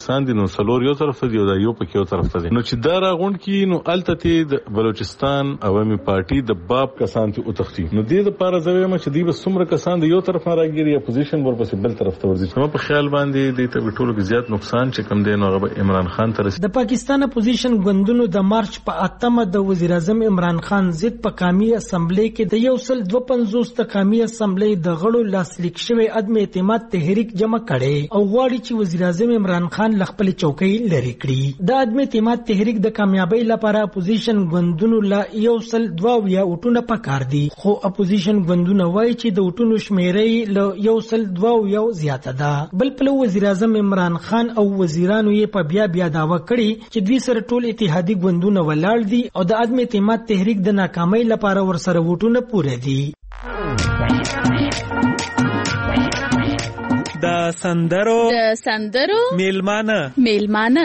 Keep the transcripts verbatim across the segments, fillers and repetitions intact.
کسان دي نو څلور یو طرف ته دی او دا یو پکې یو طرف ته دی. نو چې دا راغونډ کی نو الته د بلوچستان عوامي پارټي د باب کسان ته او تختی نو دې د پاره زویم چې دی به څومره کسان د یو طرف نه راګيري اپوزیشن ورپسې بل طرف ته ورځي. نو په خیال باندې د ټولو ټولو کې زیات نقصان چې کم دی نو هغه عمران خان ته رسي. د پاکستان اپوزیشن ګوندونو د مارچ په اتمه د وزیر اعظم عمران خان ضد په قومي اسمبلی کې د یو سل دوه پنځوس د قومي اسمبلی د غړو لاسلیک شوی عدم اعتماد تحریک جمع کړي او غواړي چې وزیر اعظم عمران خان خپل چوکۍ لري کړي. د عدم اعتماد تحریک د کامیابی لپاره اپوزیشن ګوندونو لا یو سل دوه یا وټونه پکار دي خو اپوزیشن ګوندونه وایي چې د وټونو شمیرې له یو سل دوه یو زیاته ده. بل په وزیر اعظم عمران خان او وزیرانو یې په بیا بیا داوا کړي چې دوی سره ټول اتحادی ګوندونه ولاړ دي او د عدم اعتماد تحریک د ناکامۍ لپاره ورسره وټونه پوره دي. د سندرو د سندرو میلمانه میلمانه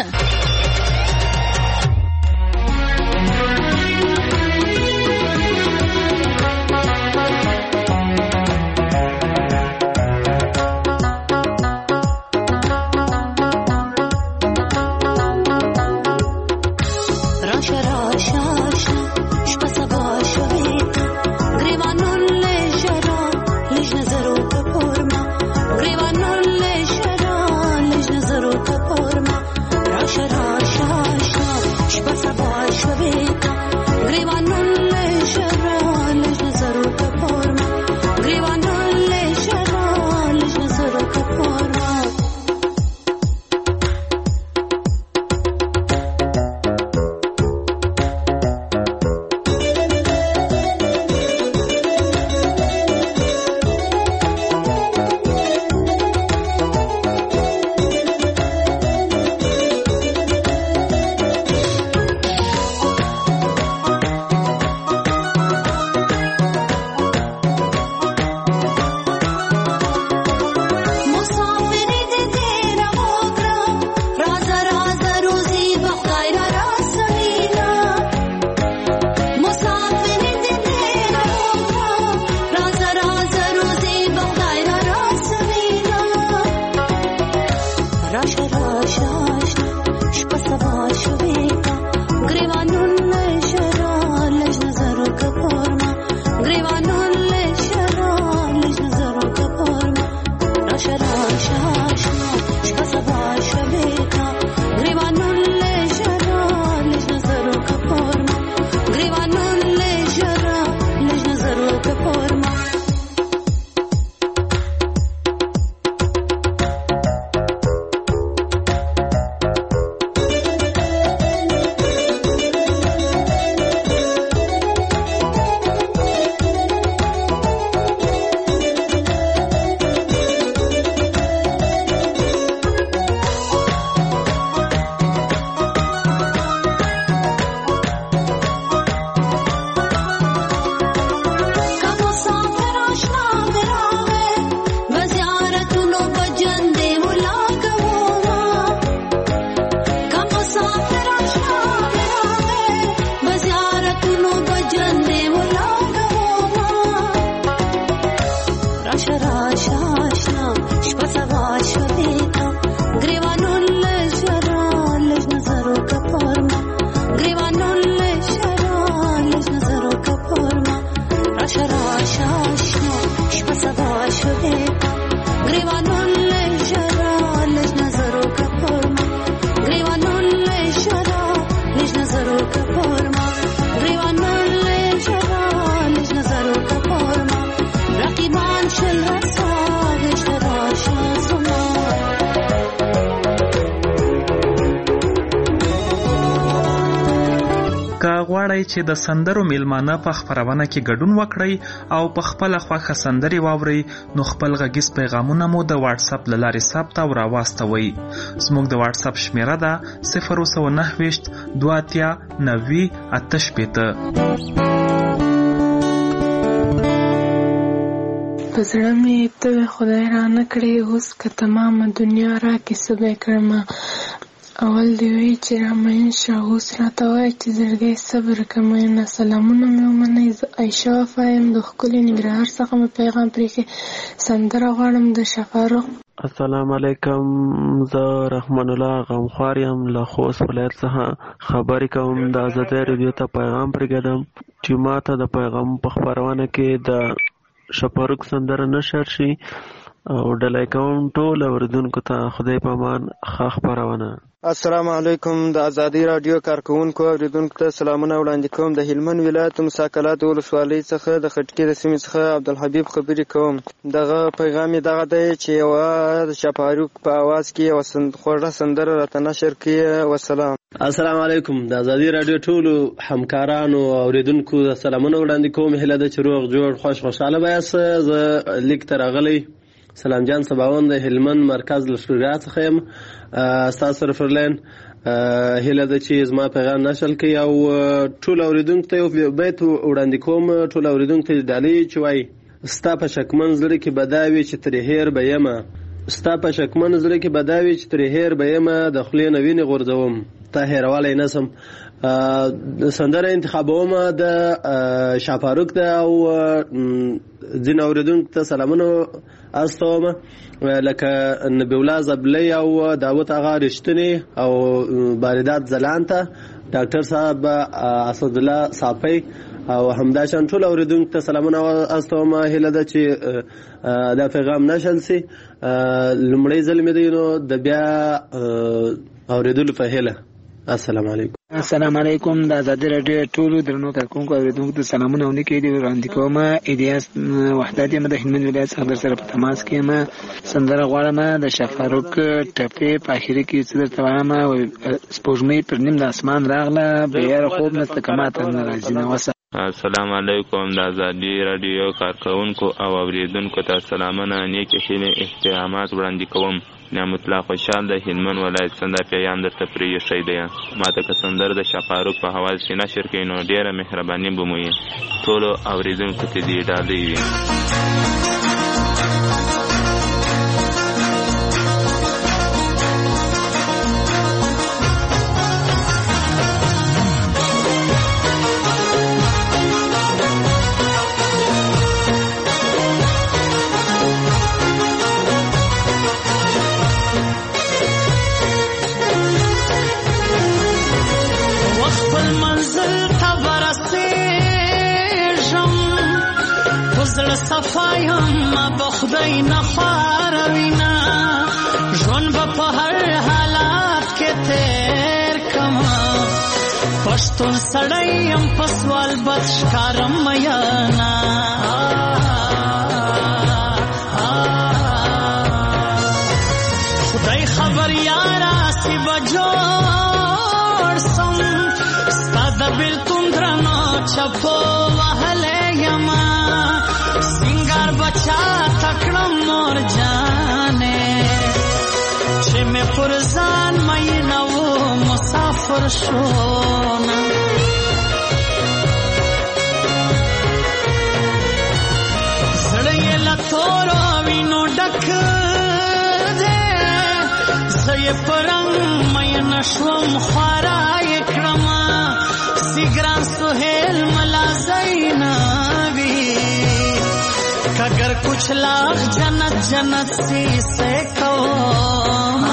غواړئ چې د سندرو میلمانه په خپرونه کې ګډون وکړئ او په خپل خوښه سندري واورئ نو خپل غږیز پیغامونه مو د واتس اپ له لارې ثبت او راواستوئ. زموږ د واتس اپ شمیره ده صفر سو نهه ویشت دوه اتیا نوي اته شپېته. په زړه مې ته خدای را نه کړې اوس که تمامه دنیا را کې څه به کړمه. اول دی وی چې را مین شه اوس راته وایه چې زړګی صبر کمینه. سلامونه مې ومنئ. زه عایشه وفا یم د ښکلي ننګرهار څخه مې پیغام پرېښی. سندره غواړم د شفاروق السلام علیکم، زه رحمان الله غمخوار یم له خوست ولایت څخه خبرې کوم. د ازادۍ راډیو ته پیغام پرېږدم چې ما ته د پیغام په خپرونه کې د شپاروک سندره نشر شي او ډالۍ کوم ټول اوریدونکو ته خدای په امان ښه خپرونه. السلام علیکم، د ازادۍ راډیو کارکوونکو اوریدونکو ته سلامونه وړاندې کوم. د هلمند ولایت موسی قلات ولسوالۍ څخه د خټکي د سیمې څخه عبدالحبیب خبرې کوم. دغه پیغام یې دغه دی چې یوه د شپاروک په اواز کې یوه خوږه سندره راته نشر کړي. وسلام. السلام علیکم، د ازادۍ راډیو ټولو همکارانو او اوریدونکو ته سلامونه وړاندې کوم. هیله ده چې روغ جوړ خوش خوشحاله به یاست. زه لیک ته راغلی سلام جان سباوند د هلمند مرکز لشکرګاه څخه یم. ستاسو سره فرلین هیله ده چې زما پیغام نشر کړي او ټول اوریدونکو ته یو بیت وړاندې کوم. ټول اوریدونکو ته ډالۍ چې وایي ستا په شکمن زړه کې به دا وي چې ترې هېر به یمه، ستا په شکمن زړه کې به دا وي چې ترې هېر به یمه، د خولې نه وینې غورځوم تا هېرولی نه سم. سندره انتخابوم د شاپاروک ده او ځینې اوریدونکو ته سلامونه استوم لکه نبی الله زبلی او داوود آغا رښتینی او باردات ځلان ته ډاکټر صاحب اسدالله صافی او همداشان ټول اوریدونکو ته سلامونه استوم. هیله ده چې دا پیغام نشر شي. لومړی ځل مې دی نو د بیا اوریدلو په هیله. السلام علیکم. السلام علیکم، د ازادۍ راډیو ټولو درنو کارکوونکو اوریدونکو ته سلامونه او نیکې دي وړاندې کوم. الیاس وحدت یم د هلمند ولایت څخه در سره په تماس کې یم. سندره غواړم د شفاروک ټپې په اخري کې څه درته وایم. سپوږمۍ پر نیم د اسمان راغله بېیاره خوب نسته که ماته نه راځي نه. السلام علیکم، د ازادۍ راډیو کارکوونکو او اوریدونکو ته سلامونه نیکې هیلې احترامات وړاندې کوم. نعمت الله خوشحال د هلمند ولایت څخه پیغام درته پرېښی دی. ماته که سندره د شفاروک په حواس کې نشر کړي نو ډېره مهرباني به مو وي. ټولو اوریدونکو ته دې ډالۍ وي. صفایم بخدای نخواروینا ژوند به په هر حالات کې تیر کما پښتون سړی یم په سوال بد ښکارم میانا خدای خبر یارا سی بجوړ سم ستا د بیلتون درنو چپو وهلی یما بچا تکړم نور جانې چې مې پر ځان مې نو مسافر شوم. زړه یې له تورو وینو ډک دی زه یې په رنګ مې نشوم خواره یې کړم سیګران سهیل ملا زینبي اگر کچھ لاکھ جنت جنت سی سے کہو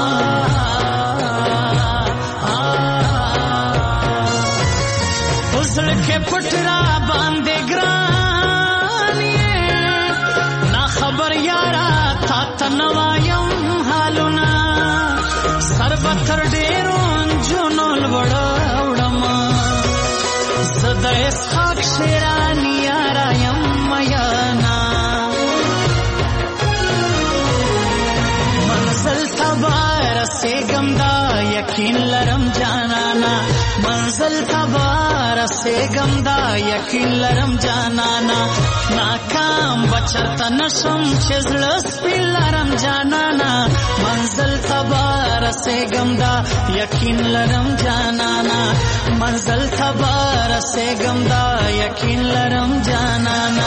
حسن کے پٹرا باندے گرانی نا خبر یارا تا تنوایم حالنا سر بتر ډیرون جنول وڑاوڑم زد اسحاق شیرانی یارا یم میانا سیگم دا یقین لرم جانانا منزل تبار سیگم دا یقین لرم جانانا ناکام بچرتا نشم چزل سپیل لرم جانانا منزل تبار سیگم دا یقین لرم جانانا منزل تبار سیگم دا یقین لرم جانانا.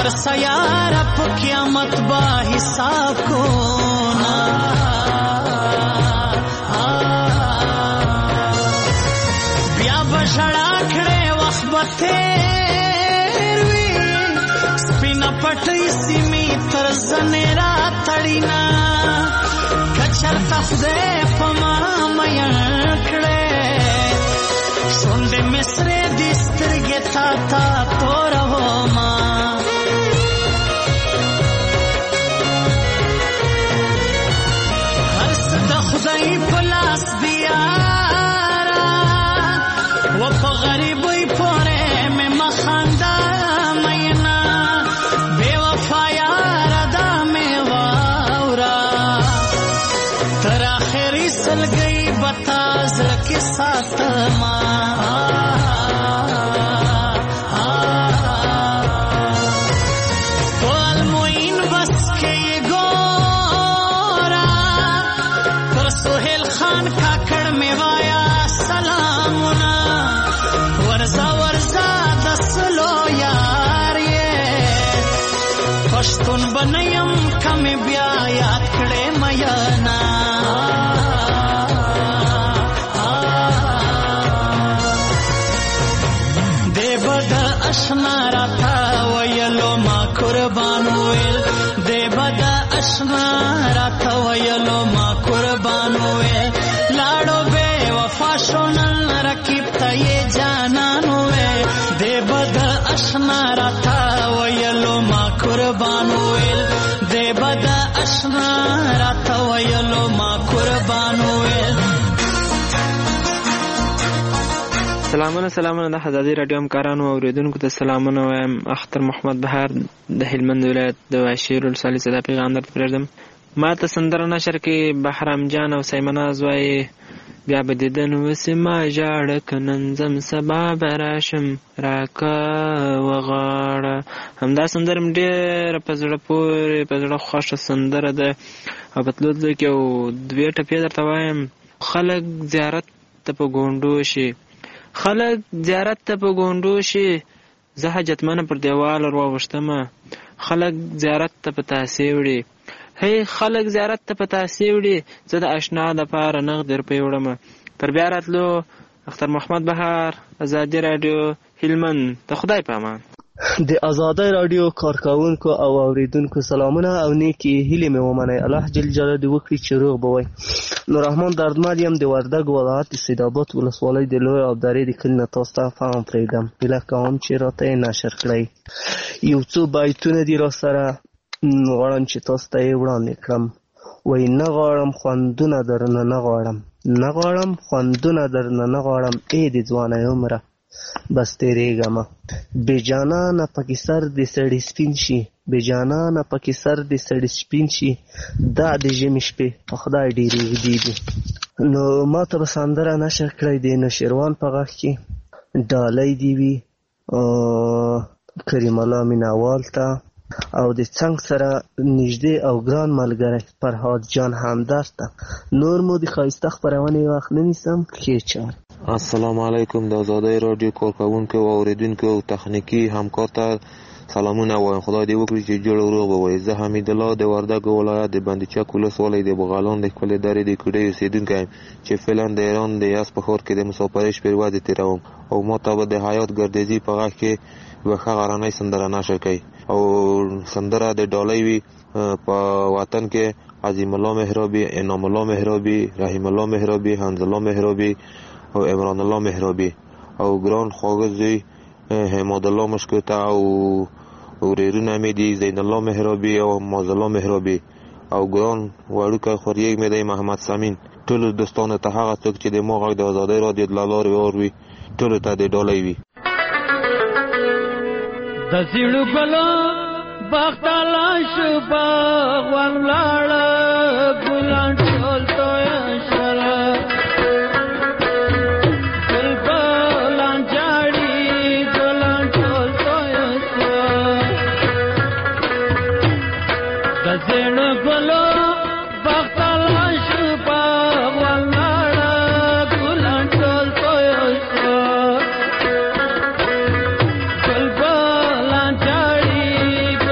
هر سیاره په قیامت با حساب کو نا بیا بشړا کړه وخت به تیر وی سپینا پټي سیمې تر زنه را تړینا کچر تفده پما میا کړه شونډه مصره دې سترګې تا تا تور هو ما هر څه د خدای په لاس دیارا و په غریبۍ پورې مې مخاندا مینا بے وفا یار دا مې واورا تر اخري سلګي بتا زړه کې ساتما پښتون بنیم کم بیا یاد کړه میانا دیبد اشنا راتا ویلو ما قربان ویل دیبد اشنا راتا ویلو ما قربان ویل لاړو بے وفا شونل رکیب ته جانان ویل دیبد اشنا راتا ویلو ما قربان ویل دیبد اشنا راتا ویلو ما قربان ویل. سلامونه سلامونه د حزادي رادیو همکارانو او اوریدونکو ته سلامونه وایم. اختر محمد بهار د هلمند ولایت د واشیر ولسوالۍ څخه د پیغام درته پرېږدم. ما ته سندره نشر کې بهرام جان او سیمناز وایي بیا به دیدن وسې ما ژاړه که نن ځم سبا به راشم راکه وغاړه. همدا سندره م ډېره په زړه پورې په زړه خوښه سندره ده او په تلو تلو کې یو دوې ټپې درته وایم. خلک زیارت ته په ګونډو شي خلک زیارت ته په ګونډو شي زه حاجتمنه پر دیوال ورواوښتمه خلک زیارت ته په تاسې وړي هی خلک زیارت ته په تاسې وړي زه د اشنا دپاره نغد روپۍ وړمه. تر بیا راتلو اختر محمد بهار ازادي راډیو هلمند. د خدای په امان. د ازادۍ راډیو کارکوونکو او اوریدونکو سلامونه او نیکې هیلې مې ومنئ. الله جل جلاله دې وکړي چې روغ به وئ. نور رحمان دردمل یم د وردګ ولایت د سیدآباد ولسوالۍ د لوی ابدارۍ د کلي نه تاسو ته پیغام پرېږدم. هیله کوم چې راته یې نشر کړئ. یو څو بیتونه دي را سره غواړم چې تاسو ته یې وړاندې کړم. وایي نه غواړم خوندونه درنه نه غواړم نه غواړم خوندونه درنه نه غواړم ای د ځوانۍ عمره بس تېرېږمه بې جانانه پکې سر د سړي سپین شي بې جانانه پکې سر د سړي سپین شي دا د ژمي شپې په خدای ډېرې اوږدې دي. نو ما ته به سندره نشر کړی د نوشیروان په غږ کې ډالۍ دې وي کریم الله مینهوال ته او د څنګ سره نږدې او ګران ملګری فرهاد جان همدرد ته. نور مو د ښایسته خپرونې وخت نه نیسم. ښې چار. السلام علیکم. د ازادۍ راډیو کارکوونکو او اوریدونکو او تخنیکي همکار ته سلامونه وایم. خدای دې وکړي چې جوړ روغ به وئ. زه حمید الله د وردګ ولایت د بندچک ولسوالۍ د بغالان د ښکلې درې د کوډۍ اوسېدونکی یم چې فعلا د ایران د یزد په ښار کې د مسافرۍ شپې ورځې تېروم او ما ته به د حیات ګردیزي په غږ کې یوه ښه غرنۍ سندره نشر کوي او سندره د ډالۍ وي په وطن کې عظیم الله محرابي، انعام الله محرابي، رحیم الله محرابي، حمز الله محرابي او عمران الله محرابي او ګران خواږه زوی حماد الله مشکوته او ورېرونه مې دي زین الله محرابي او ماز الله محرابي او ګران وړوکی خوریږ مې دی محمد سمین. ټولو دوستانو ته هغه څوک چې د ما غږ د ازادۍ راډیو له لارې واوري ټولو ته د ډالۍ وي. د زیړو ګلو باغتالا شو باغوان لاړه ګلان ټول تویه شله ګلان جاړي ګلان ټول تویه شوه د زیړو ګلو باغتالا شو باغوان لاړه ګلان ټول تویه شوه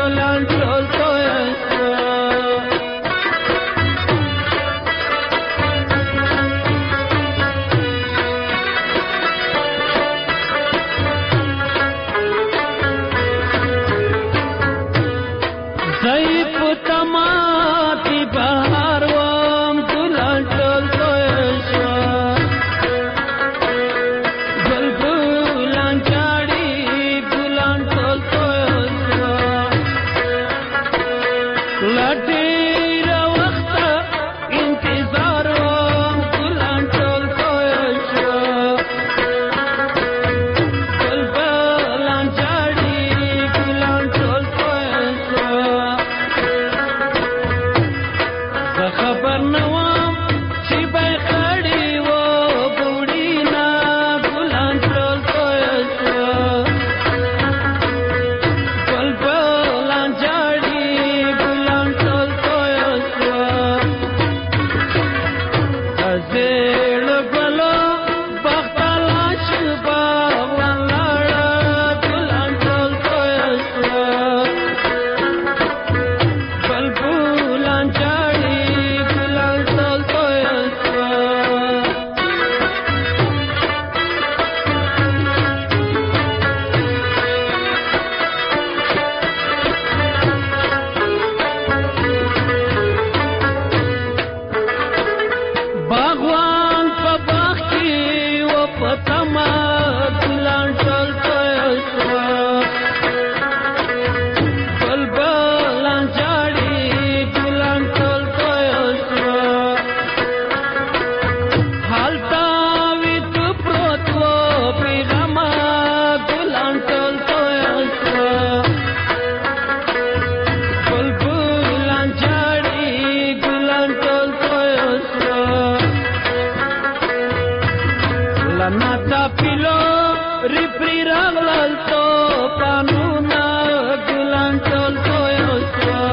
راغلل توپانونه ګلان ټول توی شوه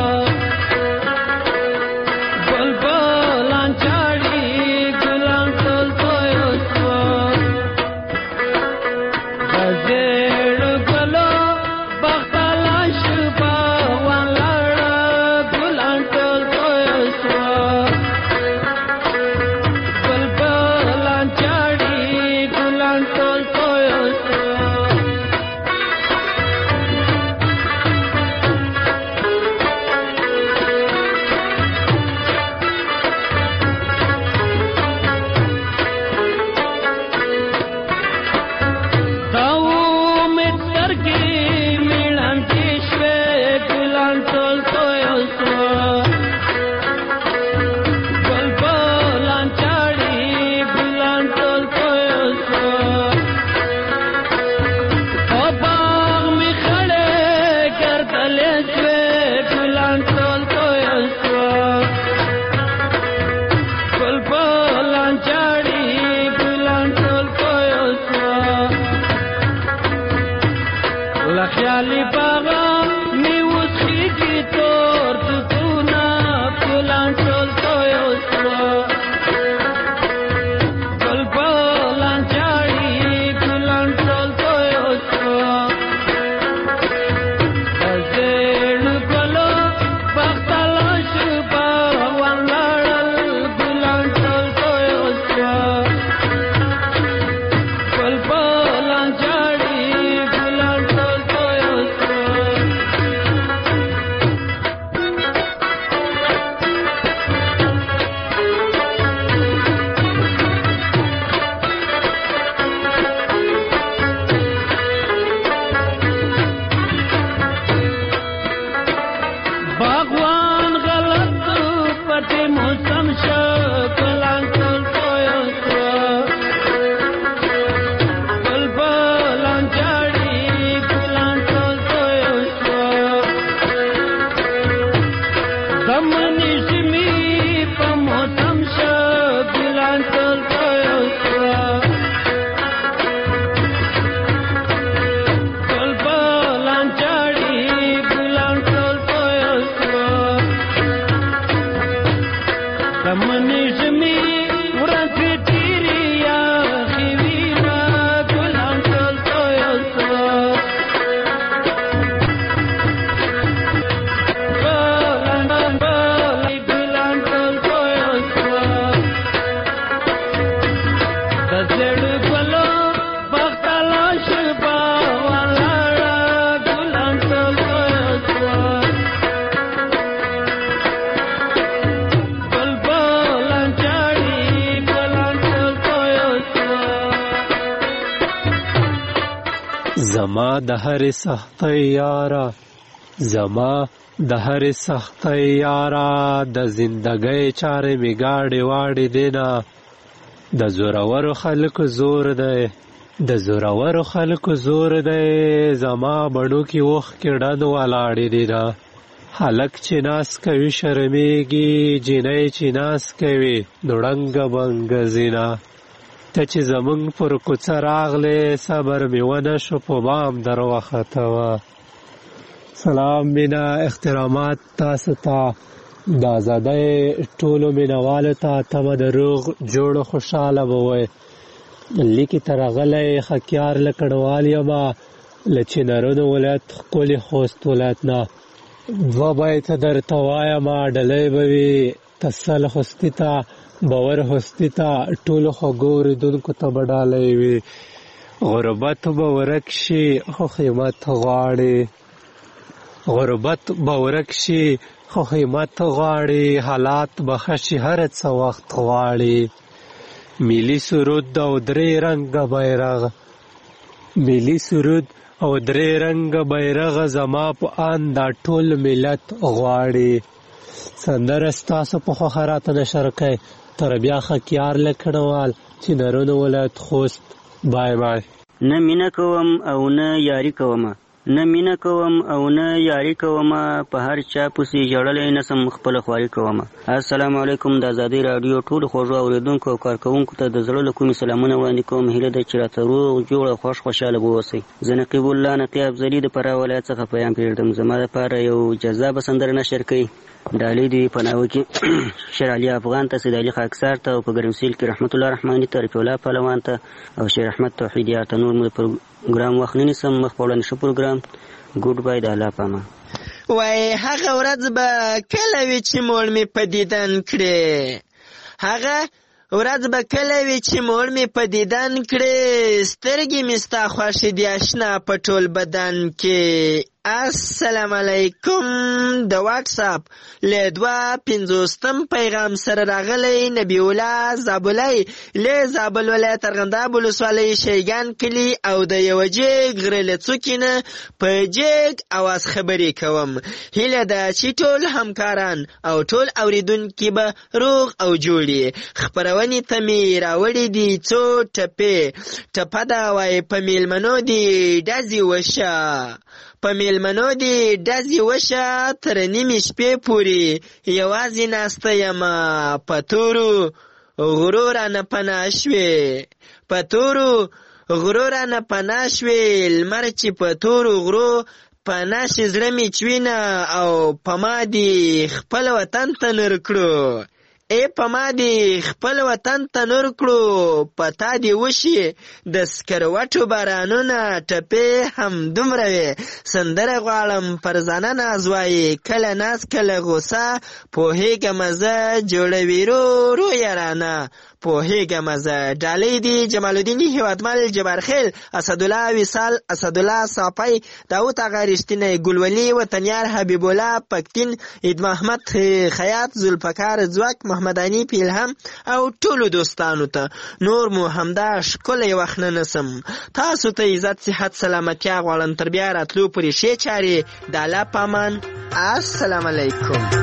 بلبلان چاړي ګلان ټول توی شوه د زیړ ګلو بختله شپه ولاړه ګلان ټول توی شوه بلبلان چاړي ګلان ټول توی شوه خیالی باغا میوز خیجی تور تکونا پلان چول تویو سوا بلبلان چاڑی پلان چول تویو سوا زیڑ گلو بختلا شبا وانلارل پلان چول تویو سوا بلبلان چاڑی پلان چول باغوان غلط پټي موسم شو ګلان ټول توی شوه بلبلان چاړي ګلان ټول توی شوه د مني ژمي په موسم شو ګلان ټول توی شوه بلبلان چاړي ګلان ټول توی شوه د مني ژمي ورځې تېرې یخې وینا ګلان ټول توی شوه بلبلان ګلان ټول توی شوه د زیړ ګلو بختله شپه ولاړه ګلان ټول توی شوه بلبلان چاړي ګلان ټول توی شوه زما د هرې سختۍ یاره زما د هرې سختۍ یاره د زندګۍ چارې مې ګاډې واډې دینا د زورورو خلکو زور دی د زورورو خلکو زور دی زما بڼو کې اوښ کې ډد ولاړې دینا هلک چې ناس کوي شرمېږي جینۍ چې ناس کوي نو ړنګه بنګه ځینا ته چې زمونږ پر کوڅه راغلې صبر مې ونه شو په بام در وختوه سلام مینا احترامات تاسو ته د ازادۍ ټولو مینوالو ته تمه د روغ جوړ خوشحاله به وئ لیکې ته راغلی خکیار له کډوال یمه له چنارونو ولایت ښکلي خوست ولایت نه دوه بیته درته وایمه ډلۍ به وي تسل خوستي ته باور خوستي ته ټولو خوږو اورېدونکو ته به ډالۍ وي غربت به ورک شي خو قیمت غواړي غربت به ورک شي خو قیمت غواړي حالات به ښه شي هر څه وخت غواړي ملي سرود او درې رنګه بیرغ ملي سرود او درې رنګه بیرغ زما په آن دا ټول ملت غواړي سندره ستاسو په خوښه راته نشر کړئ تر بیا خکیار له کډوال چنارونو ولایت خوست بای بای نه مینه کوم او نه یاري کوم نه مینه کوم او نه یاري کوم، په هر چا پسې ژړلی نه سم خپله خواري کوم. السلام علیکم. د ازادۍ راډیو ټولو خوږو اورېدونکو او کارکوونکو ته د زړه له کومې سلامونه وړاندې کوم. هیله ده چې راته روغ جوړ او خوښ خوشحاله به اوسئ. زه نقیب الله نقي افضلي د فراه ولایت څخه پیام پرېږدم. زما دپاره یو جذابه سندره نشر کوي. ډالۍ دې په ناوه کې شیر علي افغان ته، سید علي خاکسار ته، او په ګرمسیل کې رحمت الله رحماني ته، رفیع الله پهلوان ته او شیر احمد توحید یار ته. نور مو د پروګرام وخت نه نیسم، مخ په وړاندې ښه پروګرام. ګوډ بای، د الله په امان. وای هغه ورځ به کله وي چې موړ مې په دیدن کړې، هغه ورځ به کله وي چې موړ مې په دیدن کړې، سترګې مې ستا خوښې دي اشنا په ټول بدن کې. السلام علیکم. د واټساپ له دوه پنځوستم پیغام سره راغلی نبی الله زابلی له زابل ولایت ارغنداب ولسوالۍ شیګان کلي او د یوه جېګ غره له څوکې نه په جېګ اواز خبرې کوم. هیله ده چې ټول همکاران او ټول اوریدونکي به روغ او جوړ. خپرونې ته مې راوړي دي څو ټپې. ټپه ده وایي په میلمنو دې ډزې وشه، په میلمنو دې ډزې وشه، تر نیمې شپې پورې یوازې ناسته یمه، په تورو غرو رانه پناه شوې، په تورو غرو رانه پناه شوې، لمر چې په تورو غرو پناه شي زړه مې چوینه، او په ما دې خپل وطن ته نور کړو، ای په ما دې خپل وطن ته نور کړو، په تا دې وشي د سکروټو بارانونه، ټپې هم دومره وې. سندره غواړم فرزانه ناز وایي، کله ناز کله غوسه، پوهېږمه زه جوړوي رو رو یارانه، پوهېږمه زه. ډالۍ دي جمال الدین هیوادمل، جبارخیل، اسدالله وصال، اسدالله صافی، داود آغا رښتینی، ګلولي وطنیار، حبیب الله پکتین، عید محمد خیاط، ذوالفقار ځواک، محمداني پیلهم او ټولو دوستانو ته. نور مو همدا ښکلی وخت نه نسم. تاسو ته عزت صحت سلامتیا غواړم. تر بیا راتلو پورې ښې چارې د الله په امان. السلام علیکم.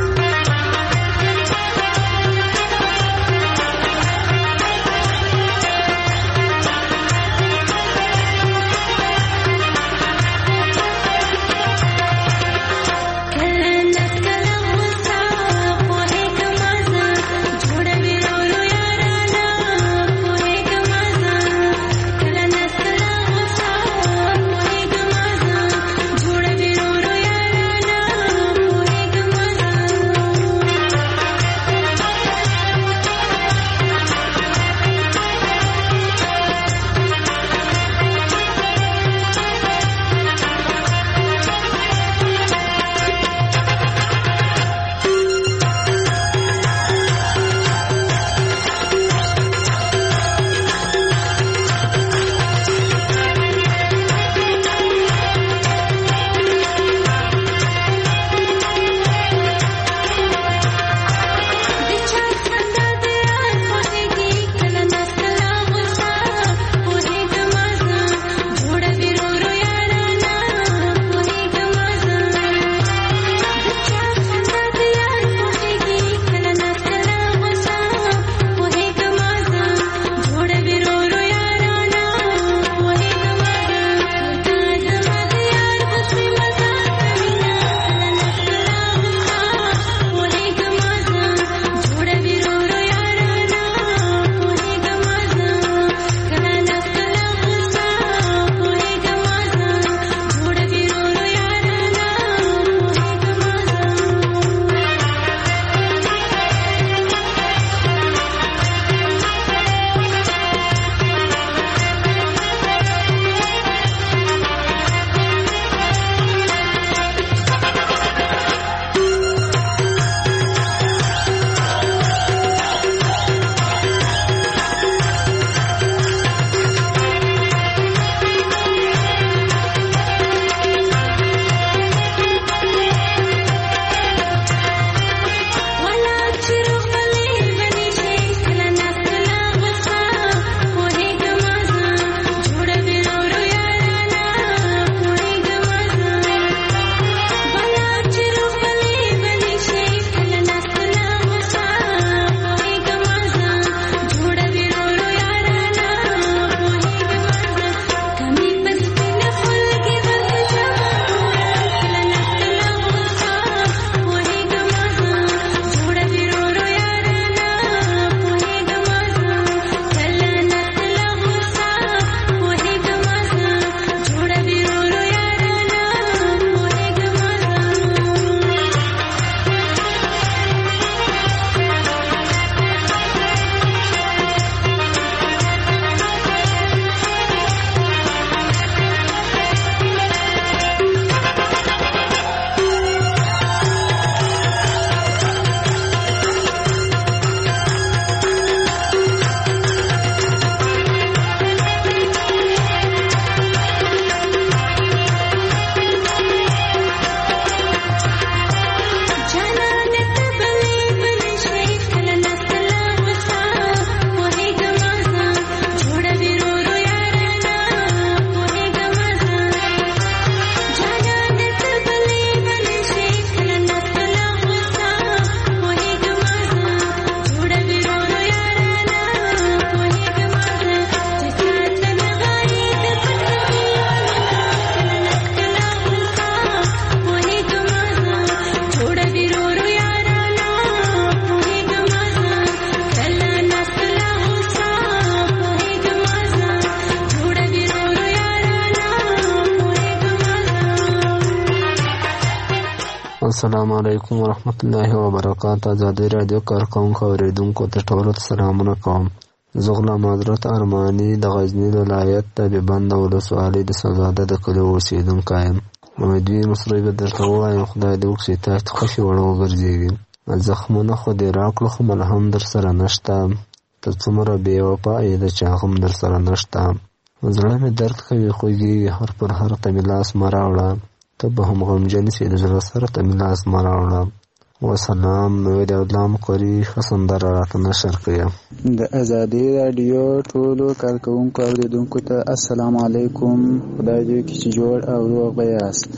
السلام علیکم ورحمت الله وبرکاته. ازادي رادیو کارکونکو اوریدونکو ته ټولو ته سلامونه کوم. زه غلام حضرت ارماني د غزني ولایت د بند ولسوالۍ د سزاده د کلي اوسېدونکی یم. امیدوي مصری به درته ووایم خدای دې وکړي تاسو خوښې وړ وګرځېږي. زخمونه خو دې راکړو خو ملهم در سره نشته. ته څومره بې وفا یې د چا غم در سره نشته. زړه مې درد کوي خوږېږي هر پر هر ته مې لاس مه راوړه. ته به هم غمجن سې د زړه سره ته مې لاس مه راوړه. وسلام. ویل الله مقري ښه سندره راته نشر کړه. د ازادي راډیو ټولو کارکوونکو اوریدونکو ته السلام علیکم. خدای دې وکړي چې جوړ او روغ به یاست.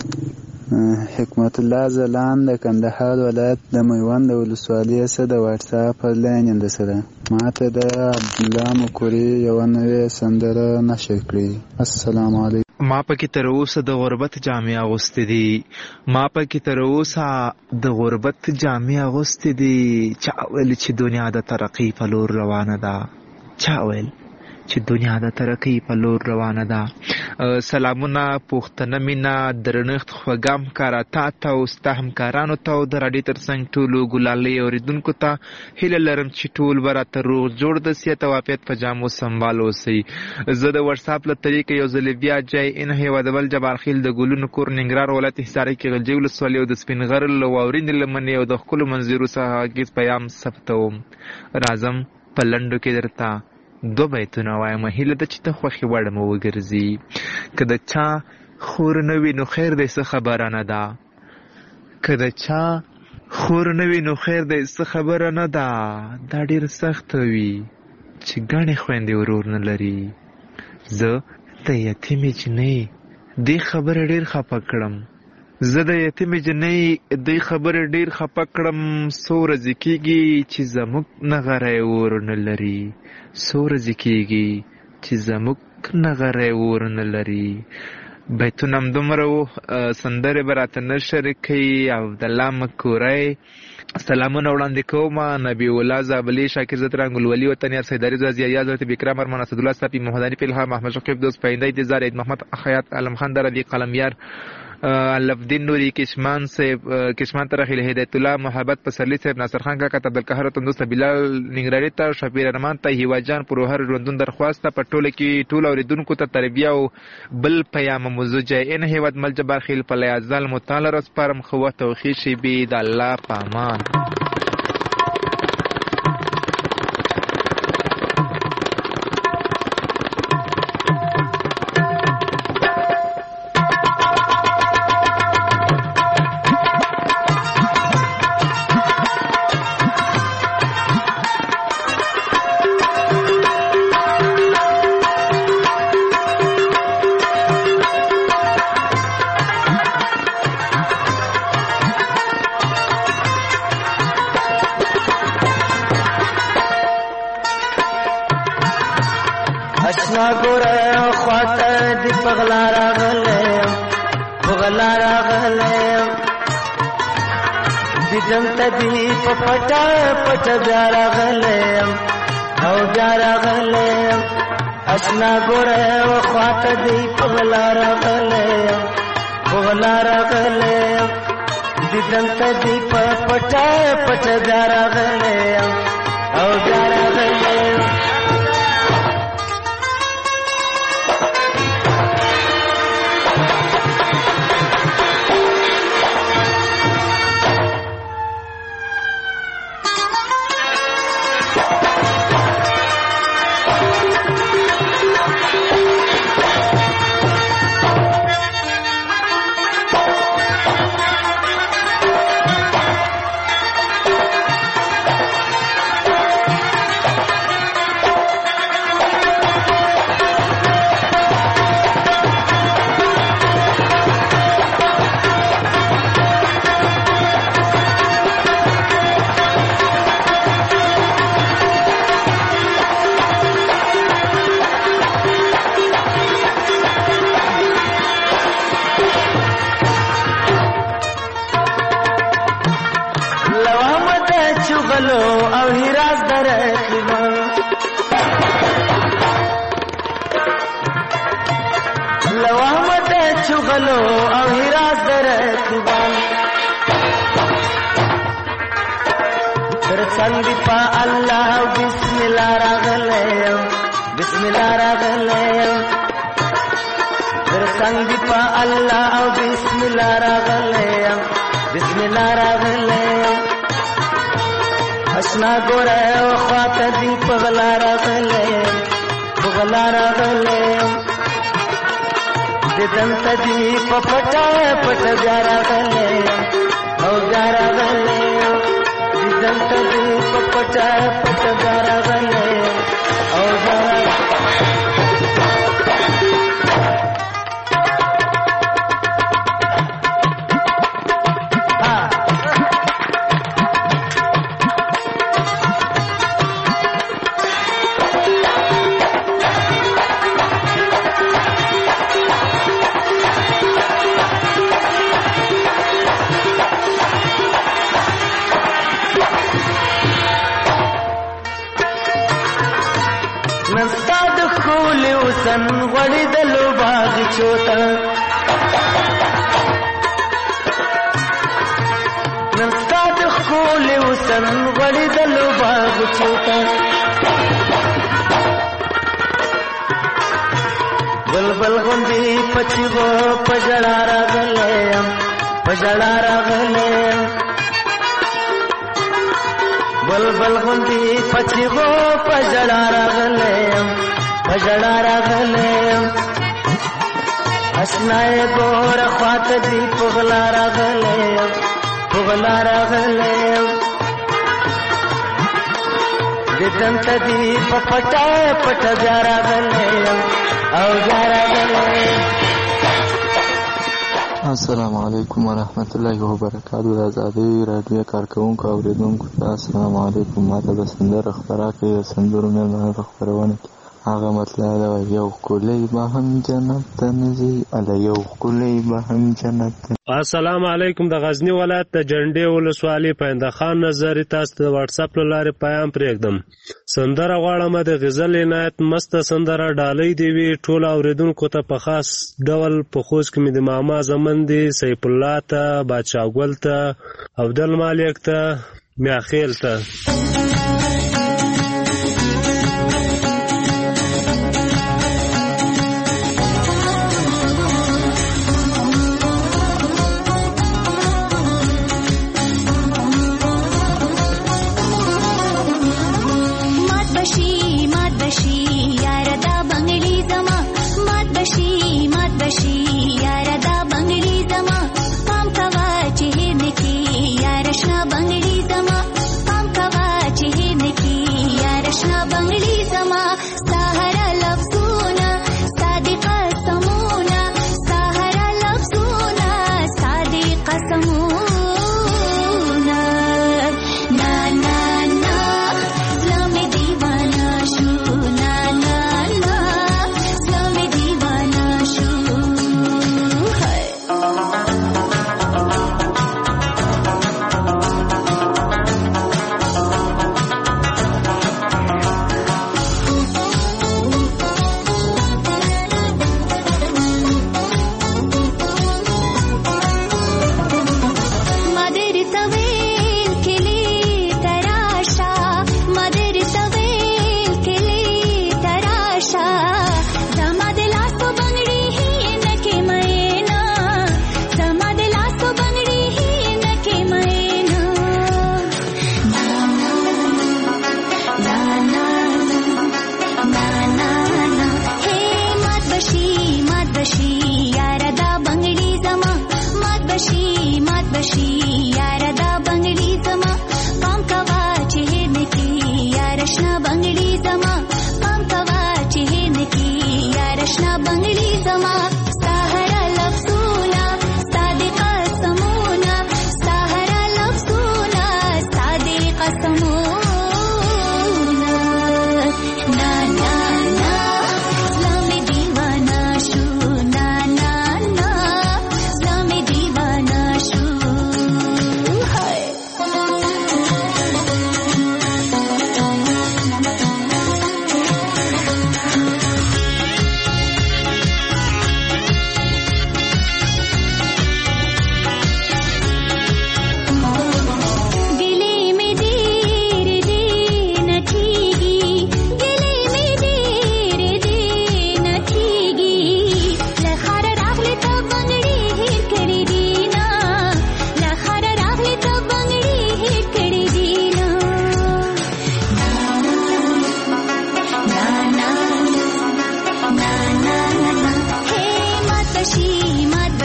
حکمت الله زلان د کندهار ولایت د میوند ولسوالۍ څخه د واتساپ لاین د سره ماته د عبدالله مقري یو نوې سندره نشر کړې. السلام علیکم. ما پکې تر اوسه د غربت جامې اغوستې دي. ما پکې تر اوسه د غربت جامې اغوستې دي. چا ویل چې دنیا د ترقۍ په لور روانه ده؟ چا ویل چې دنیا د ترقۍ په لور روانه ده؟ سلامونه، پوښتنه، مینه، درنښت، خوږه همکاره تا ته او ستا همکارانو ته او د راډیو تر څنګ ټولو ګلالۍ اورېدونکو ته هیله لرم چې ټول به راته روغ جوړ د صحت او عافیت په جامو سنبال اوسئ. زه د وټساپ له طریقې یو ځلې بیا جای ان هیوادول جبار خیل د ګلونو کور ننګرهار ولایت حصاري کې غلجي ولسوالۍ او د سپین غر له واورینې لمنې او د ښکلو منظرو څخه غږیز پیام ثبتوم. راځم په لنډو کې درته دو بیتونه وایم. هیله ده چې ته خوښې وړ مو وګرځي. که د چا خور نه وي نو خیر دی څه خبره نه ده. که د چا خور نه وي نو خیر دی څه خبره نه ده. دا ډېر سخته وي چې ګڼې خویندې ورور نه لري. زه د یتیمې جنۍ دې خبره ډېر خفه کړم. زه د یتیمې جنۍ دې خبره ډېر خفه کړم. څو ورځې کېږي چې زموږ نغری ور نه لري. څو ورځې کېږي چې زموږ نغری ور نه لري. بیتونه همدومره وو. سندرې به راته نشر کوي. عبدالله مکوری سلامونه وړاندې کوم. نبی الله زابلي، شاکر زتران، ګلولي وطن یار، سیداري زازي یا حضرت بکرام ارمان، اسدالله صافي، محمداني فلحام، احمد شقیب دوست، پاینده انتظار، عید محمد خیاط، علم خان در علی قلمیار، الفدین نوری، کشمان صاحب، کشمان ترخیل، هدایت الله محبت پسرلی صاحب، ناصر خان کاکا، عبدالقهار تندوست، بلال ننګرهاري ته، شفیع رحمان ته، هیوا جان پروهر ژوندون درخواست ته، په ټوله کې ټول اوریدونکو ته تربیه او بل پیام موضوع جای ان هیواد مل جبار خیل په لیازال متعال رسپارم خو توخی شي بي د الله پامان. دی په پټه پټه بیا راغلم او بیا راغلم اشنا ګوره وخواته دی په غلا راغلم په غلا راغلم دیدم ته دی په پټه پټه بیا راغلم او بیا راغلم چغلو او هراس در رقیبان څنګ دی په الله بسم الله راغلی بسم الله راغلی در څنګ دی په الله او بسم الله راغلی بسم الله راغلی اشنا ګوره خواته دی په غلا راغلی په غلا راغلی د دنته دی په پټه پټه بیا راغلی او بیا راغلی د دنته دی په پټه پټه بیا راغلی او بیا سن غړي د لوباغ چوتا نن ستاد خول وسن غړي د لوباغ چوتا بلبل غوندي پچغو پجړا راغلم پجړا راغلم بلبل غوندي پچغو پجړا راغلم پجړا راغلم اشنای ګور خواته دی پغلا راغلم پغلا راغلم ددنت دی پټا پټا بیا راغلم او بیا راغلم. السلام علیکم ورحمت الله وبرکاتہ. د آزادۍ راډیو کارکوونکو او اوریدونکو ته السلام علیکم. ماته د سندرو خپرا کوي سندرو مېلمانه په خپرونه کې هغه مطلب دا یو ښکلی به هم جنت ته نه ځي اله یو ښکلی به هم جنت ته. السلام علیکم. د غزنی ولایت د جنډې ولسوالۍ پاینده خان نظري تاسو ته د واتس اپ له لارې پیام پرېږدم. سندره غواړم د غزل عنایت مسته سندره ډالۍ دی وي ټول اوریدونکو ته په خاص ډول په خوست کې مې د ماما زمن دی سیف الله ته بادشاه ګل ته عبدل مالک ته میاخیل ته. بنگڑی دما پام کوا چه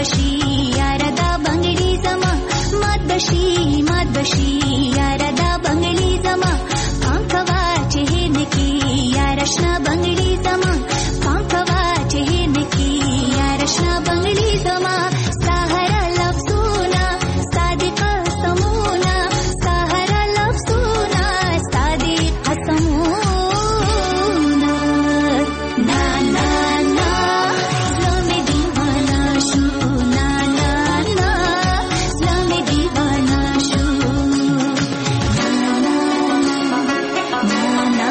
بشي یار دا بنگړي زما مات بشي مات بشي یار دا بنگړي زما پام کوا چې نکی یار شنا بنگړي زما پام کوا چې نکی یار شنا بنگړي زما سحر لفظونا صادق سمونا سحر لفظونا صادق سمونا نا نا نا زمي دیوانا شو نا نا نا زمي دیوانا شو نا نا نا نا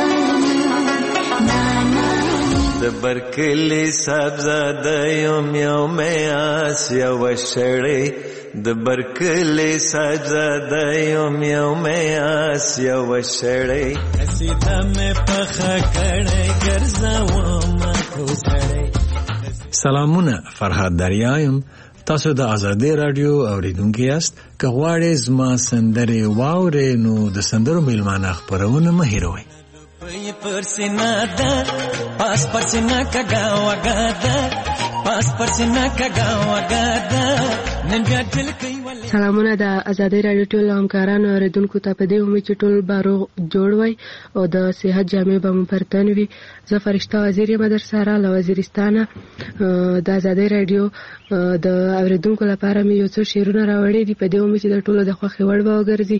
نا د برکلی صاحبزاده یم یوم آس یو شړی د برکلی صاحبزاده یم یوم آس یو شړی قصیده مې پخه کړی ګرځوم خو سړی. سلامونه، فرهاد دریایم. تاسو د آزادۍ رادیو اوریدونکي یاست. که غواړئ زما سندرې واورئ نو د سندرو میلمانه خپرونه مه هېروئ. پرسینا ده پاس پرسینا کګا وګا ده پاس پرسینا کګا وګا ده نن بیا دل کوي. سلامونه د آزادۍ رادیو ټول همکارانو اوریدونکو ته په دې امید چې ټول باروغ جوړ وای او د صحت جامې به مو پرتن وي. زه فرشته وزیر یم در سره له وزیرستانه. د آزادۍ رادیو د اوریدونکو لپاره مې یو څو شعرونه راوړي دي په دې امید چې د ټولو د خوښې وړ به وګرځي.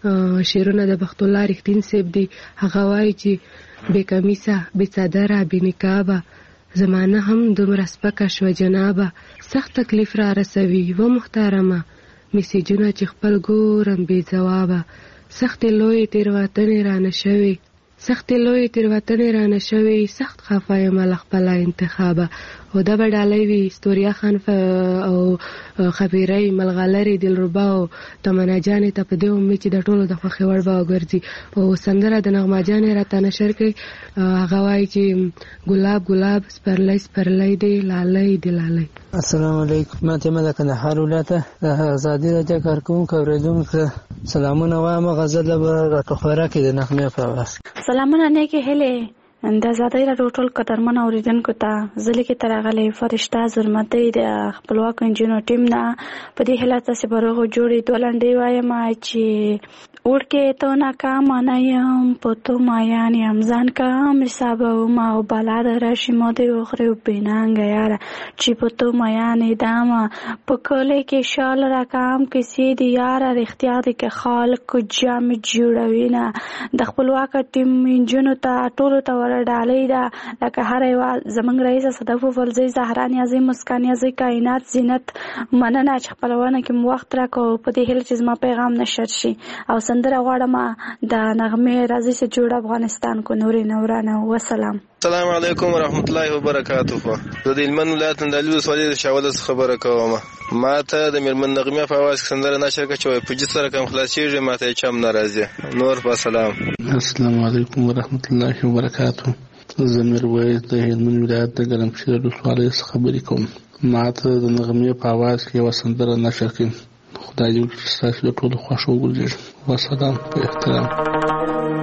شعرونه د بخت الله رښتین صاحب دي. هغه وایي چې بې کمیسه بې څادره بې نقابه زمانه هم دومره سپکه شوه جنابه سخت تکلیف را رسوي و محترمه میسیجونه چې خپل ګورم بې ځوابه سختې لویې تېروتنې رانه شوې سختې لویې تېروتنې رانه شوې سخت خفه یم له خپله انتخابه. او دا به ډالۍ وي ستوریا خان او خبیرۍ ملغلرې دلربا او تمنا جانې ته په دې امید چې د ټولو د خوښې وړ به وګرځي. او سندره د نغمه جانې راته نشر کوي. هغه وایي چې ګلاب ګلاب سپرلی سپرلی دی لالی دی لالی. السلام علیکم. ما تیمه د کندهار ولایته د ازادي راډیو کارکوونکو اورېدونکو سلامونه وایم. غزل به راته خوراکې د نغمې په اواز. سلامونه نیکې هیلې د آزادۍ راډیو ټول قدرمن اوریدونکو ته زه لیکې ته راغلی فرشته زلمتۍ د خپلواکو نجونو ټیم نه په دې هیله تاسې به روغ جوړې دوه لنډۍ وایم چې وړکې تو ناکامه نه یم په تو مایان یم ځان کم حسابوم او بلا د راشي مو دې وخورې بېنانګه یاره چې په تو میانې دامه په کلي کې شال راکام کیسې دي یاره رښتیا دي که خلکو جامې جوړوي نه د خپلواکه ټیم نجونو ته ټولو ته ډالۍ ده لکه هر یوه زموږ رئیس صدف وفلزۍ زهرا نیازۍ مسکان نیازۍ کائنات زینت مننه چې خپرونه کې مو وخت راکړو په دې هیله چې زما پیغام نشر شي. او سندره غواړم د نغمې راځي چې جوړ افغانستان کو نورې نورانه. وسلام. السلام علیکم ورحمت الله وبرکاته. زه د هلمند ولایت اندالو ولسوالۍ د شاوله څخه خبره کوم. ما ته د میرمن نغمې په اواز کې سندره نشر کړه چې وایي په جسر کم خلاصېږي ما ته یې چم نه راځي. نور په سلام. السلام علیکم ورحمت الله وبرکاته. زه میرویس د هلمند ولایت د ګرمسیر ولسوالۍ څخه خبرې کوم. ما ته د نغمې په اواز کې یوه سندره نشر کړئ. خدای دې وکړي چې ستاسو د ټولو خوښه وګرځېږي. وسلام. په احترام.